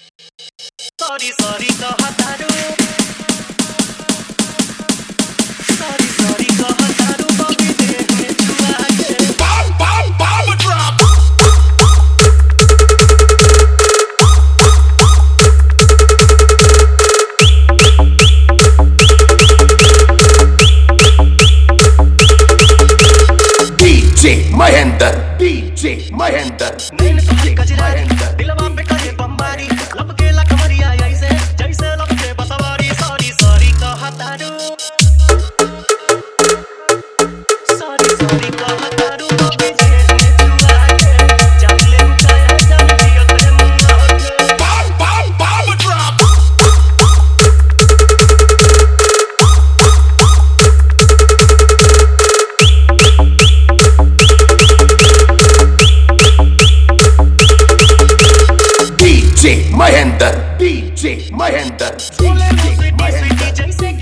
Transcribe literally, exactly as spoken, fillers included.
sorry sorry कहतारू sorry sorry कहतारू बॉबी देह में छुआ के बम बम बम drop DJ Mahendra DJ Mahendra नैन तुझे गजरारी दिलवा पे करे बमबारी लपके ला कमरिया ऐसे जैसे लपके बसवारी सॉरी सॉरी कहतारू सॉरी सॉरी कहतारू बॉबी देह में छुआ के जान ले उठाया जान दिया तेरे मुंह के बम बम बम drop DJ Mahendra DJ Mahendra बोले मुझसे डी जैसे